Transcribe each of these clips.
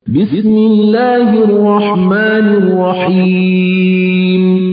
بسم الله الرحمن الرحيم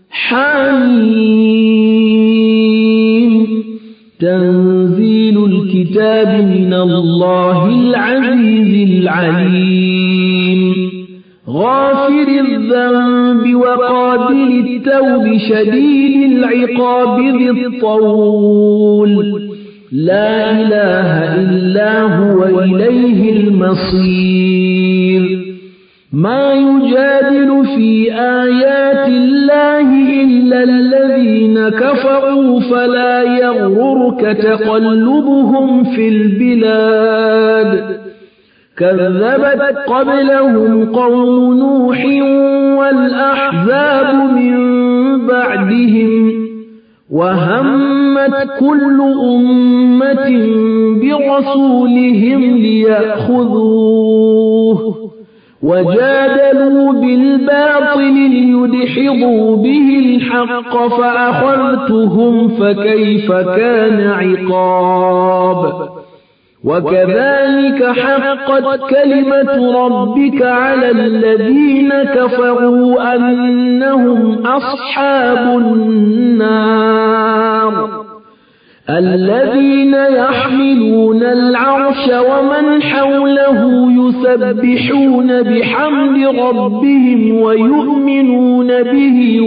حميم تنزيل الكتاب من الله العزيز العليم غافر الذنب وقابل التوب شديد العقاب ذي الطول لا إله إلا هو إليه المصير ما يجادل في آيات الله إلا الذين كفروا فلا يغررك تقلبهم في البلاد كذبت قبلهم قوم نوح والأحزاب من بعدهم وهمت كل أمة برسولهم ليأخذوه وجادلوا بالباطل ليدحضوا به الحق فأخذتهم فكيف كان عقاب وكذلك حقت كلمة ربك على الذين كفروا أنهم أصحاب النار الذين يحملون العرش ومن حوله يسبحون بحمد ربهم ويؤمنون به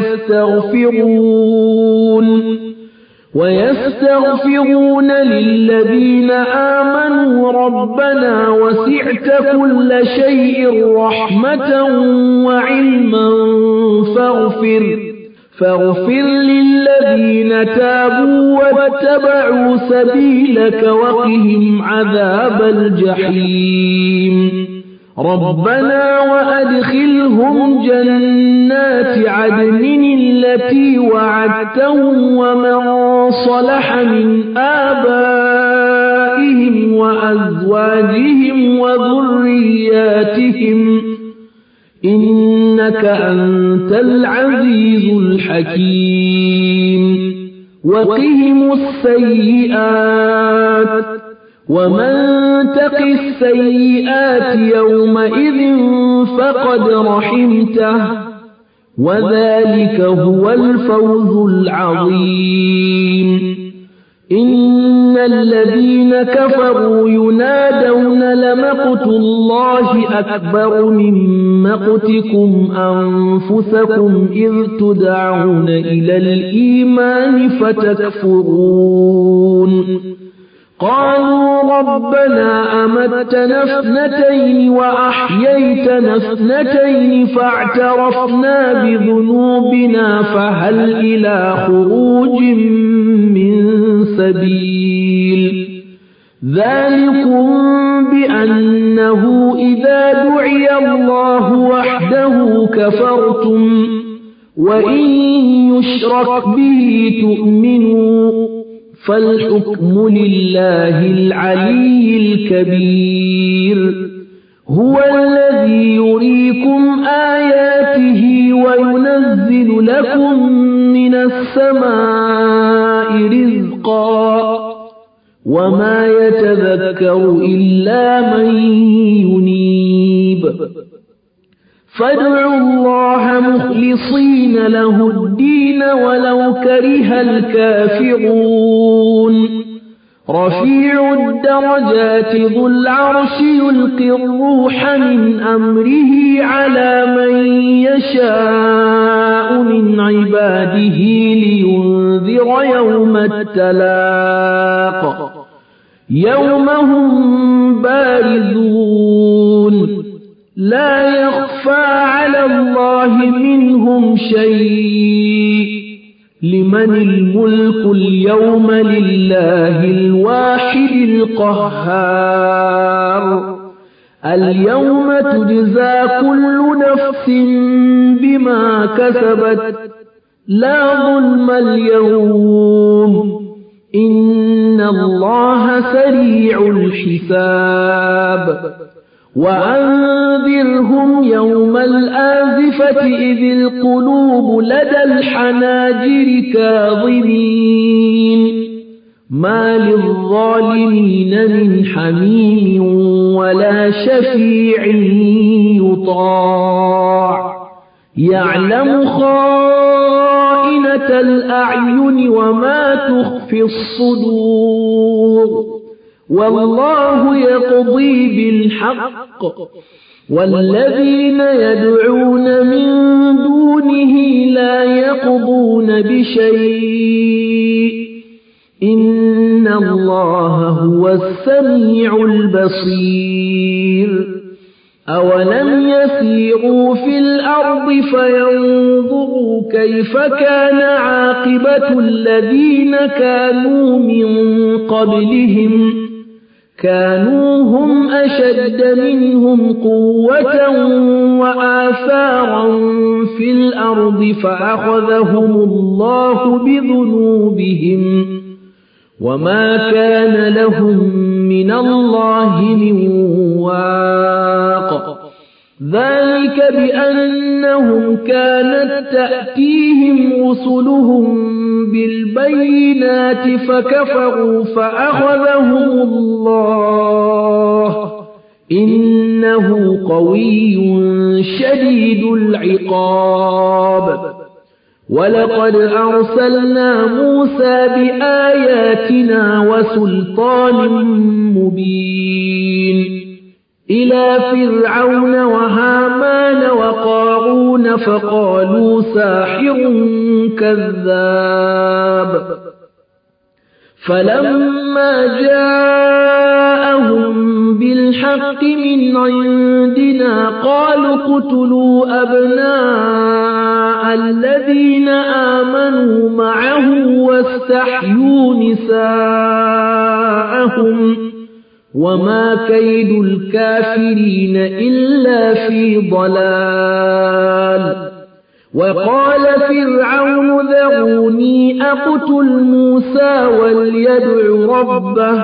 ويستغفرون للذين آمنوا ربنا وسعت كل شيء رحمة وعلما فاغفر للذين تابوا واتبعوا سبيلك وقهم عذاب الجحيم ربنا وأدخلهم جنات عدن التي وعدتهم ومن صلح من آبائهم وأزواجهم وذرياتهم إنك أنت العزيز الحكيم وقهم السيئات ومن تق السيئات يومئذ فقد رحمته وذلك هو الفوز العظيم إن الذين كفروا ينادون لمقت الله أكبر من مقتكم أنفسكم إذ تدعون إلى الإيمان فتكفرون قالوا ربنا أمتنا اثنتين وأحييتنا اثنتين فاعترفنا بذنوبنا فهل إلى خروج من سبيل ذلكم بأنه إذا دعي الله وحده كفرتم وإن يشرك به تؤمنوا فالحكم لله العلي الكبير هو الذي يريكم آياته وينزل لكم من السماء رزقا وما يتذكر إلا من ينيب فادعوا الله مخلصين له الدين ولو كره الكافرون رفيع الدرجات ذو العرش يلقي الروح من أمره على من يشاء من عباده لينذر يوم التلاق يوم هم بارزون لا يخفى على الله منهم شيء لمن الملك اليوم لله الواحد القهار اليوم تجزى كل نفس بما كسبت لا ظلم اليوم إن الله سريع الحساب وأنذرهم يوم الآزفة إذ القلوب لدى الحناجر كاظمين ما للظالمين من حميم ولا شفيع يطاع يعلم خائنة الأعين وما تخفي الصدور والله يقضي بالحق والذين يدعون من دونه لا يقضون بشيء إن الله هو السميع البصير أولم يسيروا في الأرض فينظروا كيف كان عاقبة الذين كانوا من قبلهم كانوا هم أشد منهم قوة وآثارا في الأرض فأخذهم الله بذنوبهم وما كان لهم من الله من واق ذلك بأنهم كانت تأتيهم رسلهم بالبينات فكفروا فأخذهم الله إنه قوي شديد العقاب ولقد أرسلنا موسى بآياتنا وسلطان مبين إلى فرعون وهامان وقارون فقالوا ساحر كذاب فلما جاءهم بالحق من عندنا قالوا اقتلوا أبناء الذين آمنوا معه واستحيوا نساءهم وما كيد الكافرين إلا في ضلال وقال فرعون ذروني أقتل موسى وليدع ربه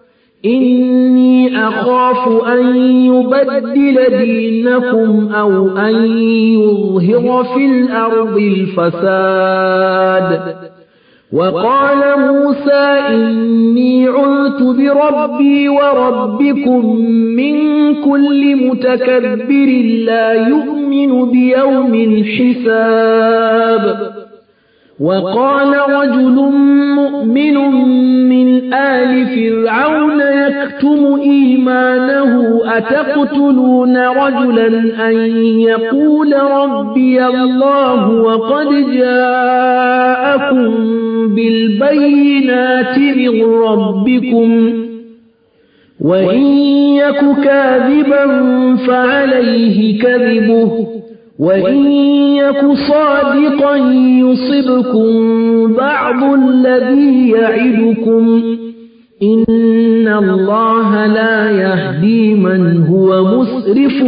إني أخاف أن يبدل دينكم أو أن يظهر في الأرض الفساد وقال موسى إني عذت بربي وربكم من كل متكبر لا يؤمن بيوم الحساب وقال رجل مؤمن من آل فرعون يكتم إيمانه أتقتلون رجلا أن يقول ربي الله وقد جاءكم بالبينات من ربكم وإن يك كاذبا فعليه كذبه وإن يك صادقا يصبكم بعض الذي يعدكم إن الله لا يهدي من هو مسرف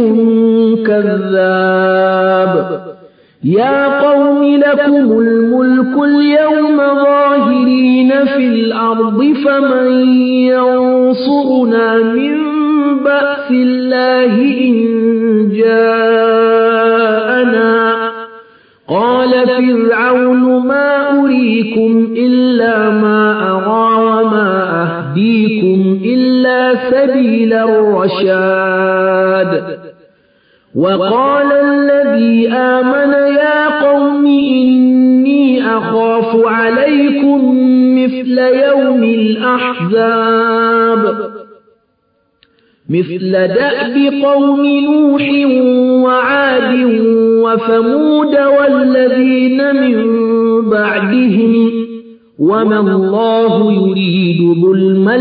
كذاب يا قوم لكم الملك اليوم ظاهرين في الأرض فمن ينصرنا من بأس الله إن جاءنا قال فرعون ما أريكم إلا ما أرى وما أهديكم إلا سبيل الرشاد وقال الذي آمن يا قوم إني أخاف عليكم مثل يوم الأحزاب مثل دأب قوم نوح وعاد وثمود والذين من بعدهم وما الله يريد ظلما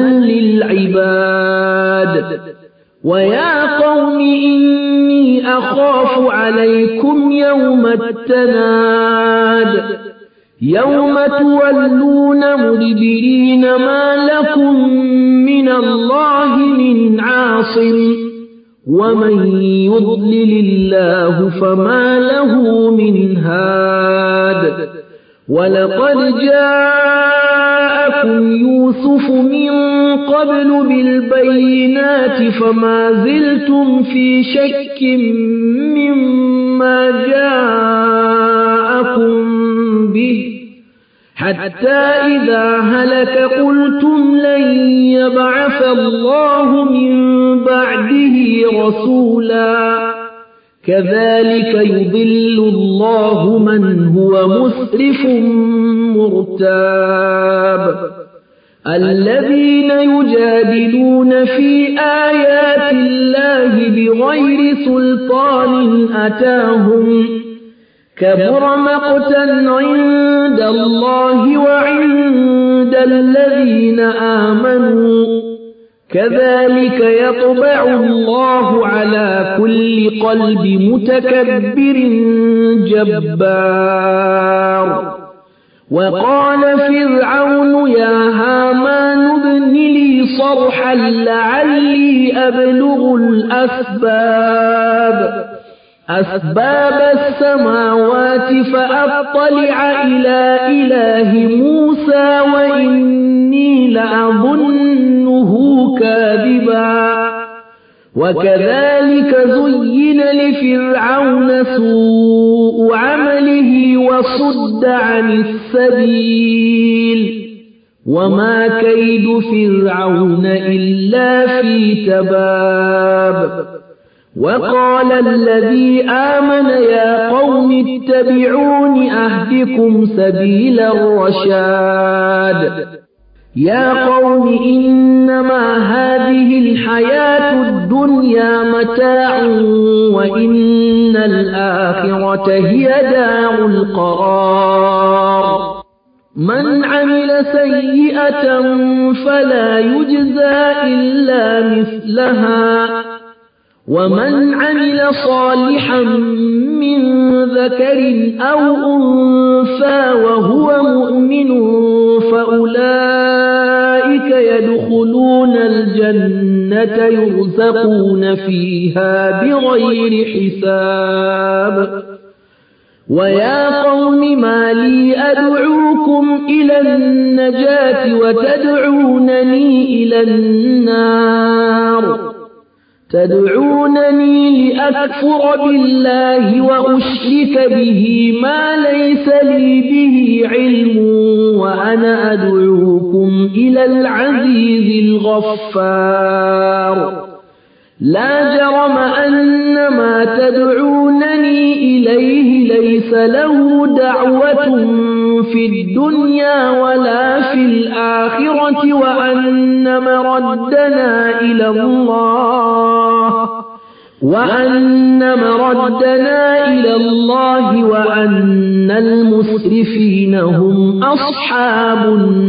للعباد ويا قوم إني أخاف عليكم يوم التناد يوم تولون مدبرين ما لكم من الله من عاصم ومن يضلل الله فما له من هاد ولقد جاءكم يوسف من قبل بالبينات فما زلتم في شك مما جاءكم به حتى إذا هلك قلتم لن يبعث الله من بعده رسولا كذلك يضل الله من هو مسرف مرتاب الذين يجادلون في آيات الله بغير سلطان أتاهم كبر مقتا عند الله وعند الذين آمنوا كذلك يطبع الله على كل قلب متكبر جبار وقال فرعون يا هامان ابن لي صرحا لعلي أبلغ أسباب السماوات فأطلع إلى إله موسى وإني لأظنه كاذبا وكذلك زين لفرعون سوء عمله وصد عن السبيل وما كيد فرعون إلا في تباب وقال الذي آمن يا قوم اتبعون أهدكم سبيل الرشاد يا قوم إنما هذه الحياة الدنيا متاع وإن الآخرة هي دار القرار من عمل سيئة فلا يجزى إلا مثلها ومن عمل صالحا من ذكر أو أنثى وهو مؤمن فأولئك يدخلون الجنة يرزقون فيها بغير حساب ويا قوم ما لي أدعوكم إلى النجاة وتدعونني إلى النار تدعونني لأكفر بالله وأشرك به ما ليس لي به علم وأنا أدعوكم إلى العزيز الغفار لا جرم أن ما تدعونني إليه ليس له دعوة في الدنيا ولا في الآخرة وأن مردنا إلى الله وأن المسرفين هم أصحاب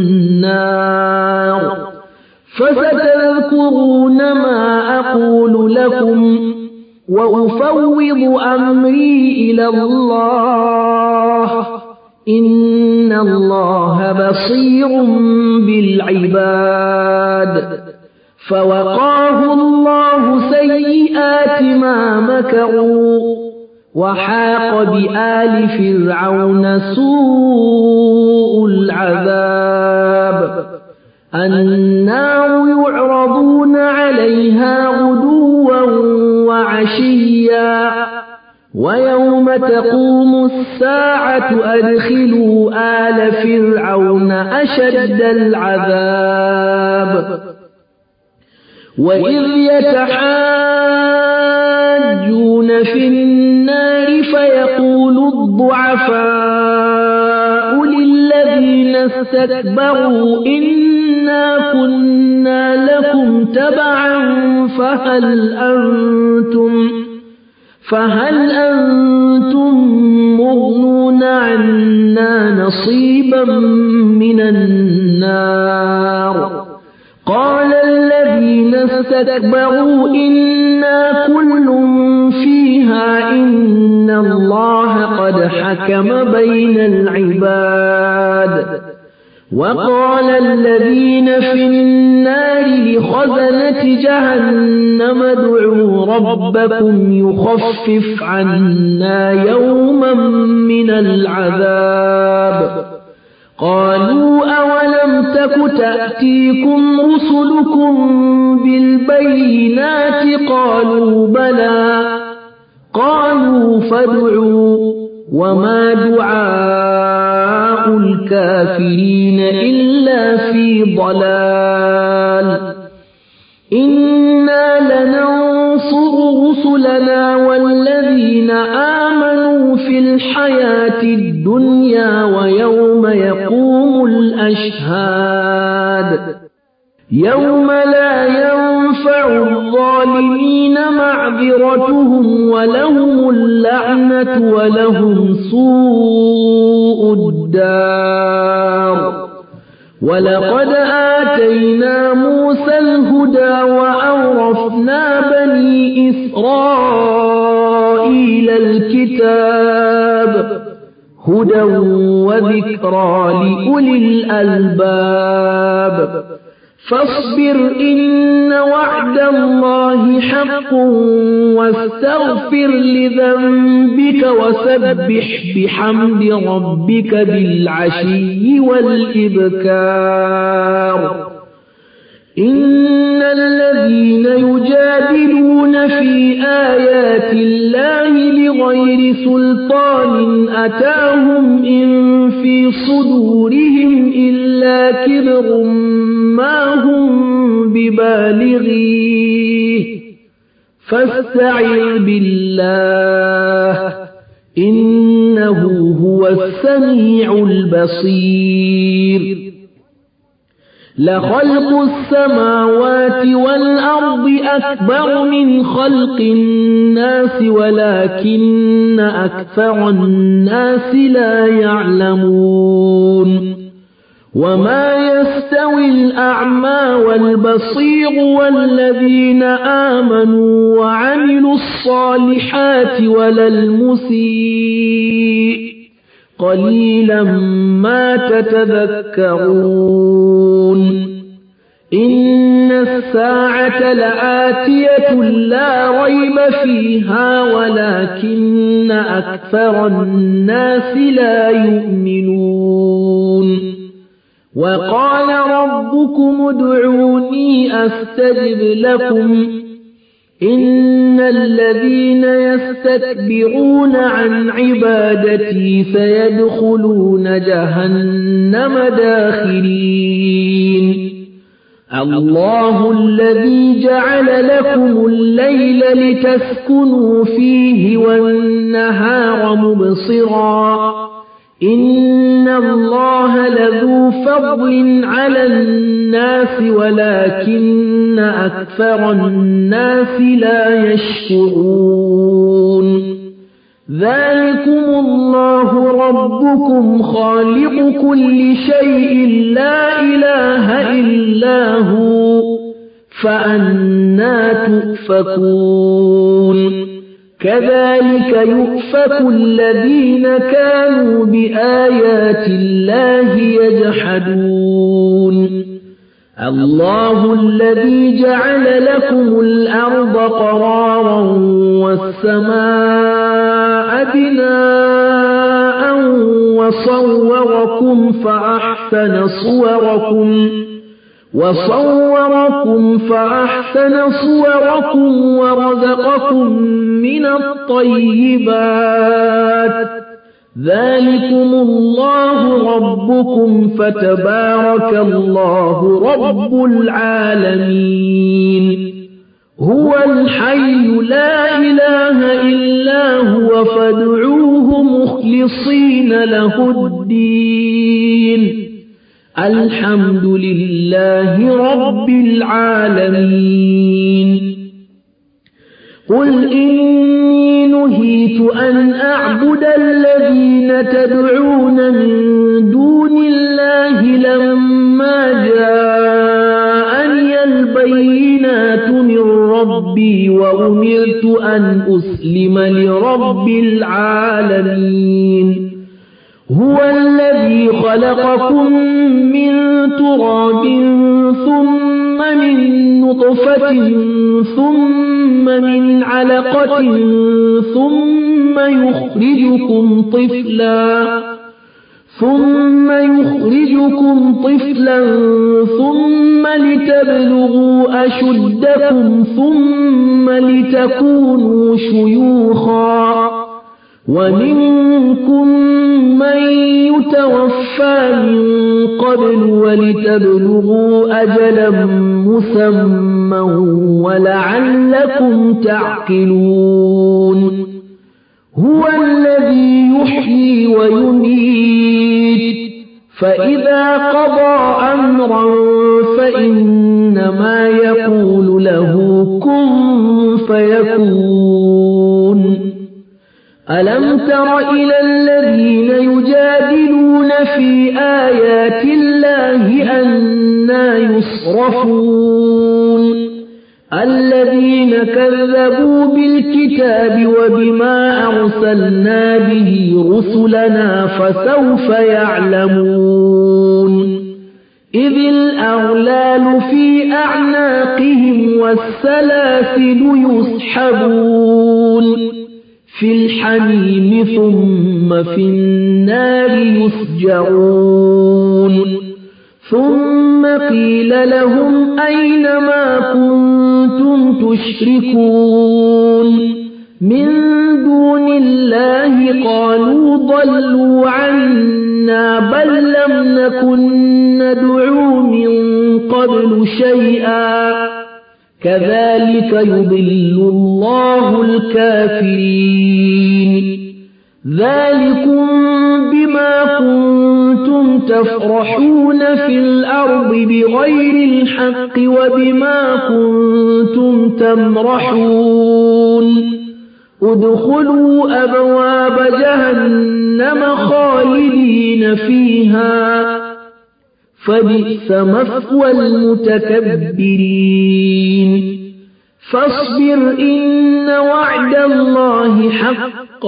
النار فستذكرون ما أقول لكم وأفوض أمري إلى الله إن الله بصير بالعباد فوقاه الله سيئات ما مكروا وحاق بآل فرعون سوء العذاب النار يعرضون عليها غدوا وعشيا ويوم تقوم الساعة أدخلوا آل فرعون أشد العذاب وإذ يتحاجون في النار فيقول الضعفاء للذين استكبروا إنا كنا لكم تبعا فهل أنتم مغنون عنا نصيبا من النار قال الذين استكبروا إنا كل فيها إن الله قد حكم بين العباد وقال الذين في النار لخزنة جهنم ادعوا ربكم يخفف عنا يوما من العذاب قالوا أولم تك تأتيكم رسلكم بالبينات قالوا بلى قالوا فادعوا وما دعاء الكافرين إلا في ضلال إنا لننصر رسلنا والذين آمنوا في الحياة الدنيا ويوم يقوم الأشهاد يوم لا ينفع الظالمين معذرتهم ولهم اللعنة ولهم سوء الدار ولقد آتينا موسى الهدى وأورثنا بني إسرائيل الكتاب هدى وذكرى لأولي الألباب فاصبر إن وعد الله حق واستغفر لذنبك وسبح بحمد ربك بالعشي والإبكار إن الذين يجادلون في آيات الله بغير سلطان أتاهم إن في صدورهم إلا كبر ما هم ببالغيه فاستعذ بالله إنه هو السميع البصير لخلق السماوات والأرض أكبر من خلق الناس ولكن أكثر الناس لا يعلمون وما يستوي الأعمى والبصير والذين آمنوا وعملوا الصالحات ولا المسيء قليلا ما تتذكرون إن الساعة لآتية لا ريب فيها ولكن أكثر الناس لا يؤمنون وقال ربكم ادعوني أستجب لكم إن الذين يستكبرون عن عبادتي سيدخلون جهنم داخرين الله الذي جعل لكم الليل لتسكنوا فيه والنهار مبصرا إن الله لذو فضل على الناس ولكن أكثر الناس لا يشكرون ذلكم الله ربكم خالق كل شيء لا إله إلا هو فأنى تؤفكون كذلك يؤفك الذين كانوا بآيات الله يجحدون الله الذي جعل لكم الأرض قرارا والسماء بناء وصوركم فأحسن صوركم ورزقكم من الطيبات ذلكم الله ربكم فتبارك الله رب العالمين هو الحي لا إله إلا هو فادعوه مخلصين له الدين الحمد لله رب العالمين قل إني نهيت أن أعبد الذين تدعون من دون الله لما جاءني البينات من ربي وأمرت أن أسلم لرب العالمين هو الذي خلقكم من تراب ثم من نطفة ثم من علقة ثم يخرجكم طفلا ثم لتبلغوا أشدكم ثم لتكونوا شيوخا ومنكم من يتوفى من قبل ولتبلغوا أجلا مسمى ولعلكم تعقلون هو الذي يحيي ويميت فإذا قضى أمرا فإنما يقول له كن فيكون ألم تر إلى الذين يجادلون في آيات الله أنى يصرفون الذين كذبوا بالكتاب وبما أرسلنا به رسلنا فسوف يعلمون إذ الأغلال في أعناقهم والسلاسل يسحبون في الحميم ثم في النار يسجرون ثم قيل لهم أين ما كنتم تشركون من دون الله قالوا ضلوا عنا بل لم نكن ندعو من قبل شيئا كذلك يضل الله الكافرين ذلكم بما كنتم تفرحون في الأرض بغير الحق وبما كنتم تمرحون ادخلوا أبواب جهنم خالدين فيها فبئس مثوى المتكبرين فاصبر إن وعد الله حق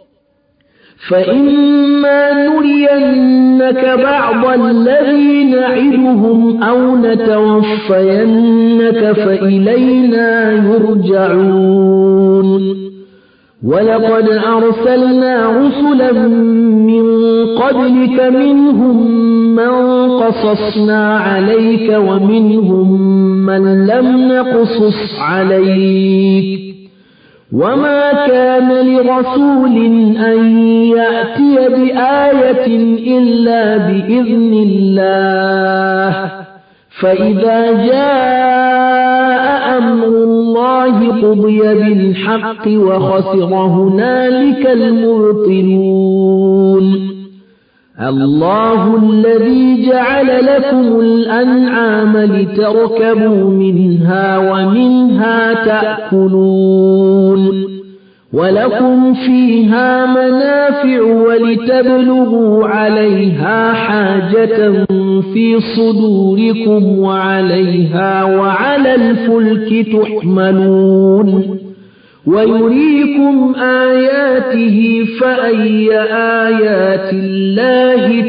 فإما نرينك بعض الذي نعدهم أو نتوفينك فإلينا يرجعون ولقد أرسلنا رسلا من قبلك منهم من قصصنا عليك ومنهم من لم نقصص عليك وما كان لرسول أن يأتي بآية إلا بإذن الله فإذا جاء أمر الله قضي بالحق وخسر هنالك المبطلون الله الذي جعل لكم الأنعام لتركبوا منها ومنها تأكلون ولكم فيها منافع ولتبلغوا عليها حاجة في صدوركم وعليها وعلى الفلك تحملون ويريكم آياته فأي آيات الله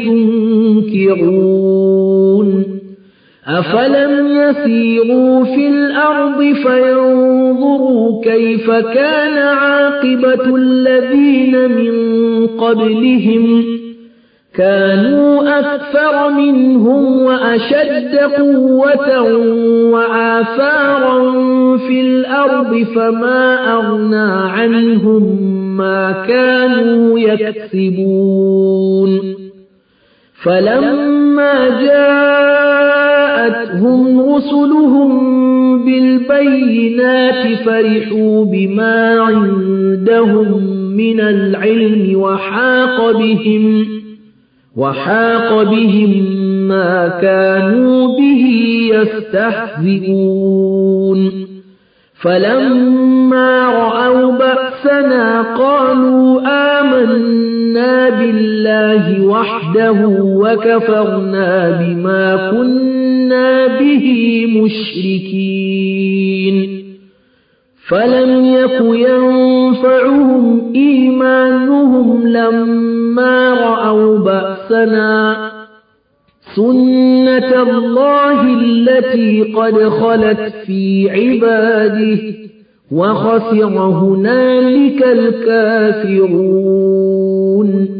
تنكرون أفلم يسيروا في الأرض فينظروا كيف كان عاقبة الذين من قبلهم كانوا أكثر منهم وأشد قوة وآثارا في الأرض فما أغنى عنهم ما كانوا يكسبون فلما جاءتهم رسلهم بالبينات فرحوا بما عندهم من العلم وحاق بهم ما كانوا به يستهزئون فلما رأوا بأسنا قالوا آمنا بالله وحده وكفرنا بما كنا به مشركين فلم يك ينفعهم إيمانهم لما رأوا بأسنا سنة الله التي قد خلت في عباده وخسر هنالك الكافرون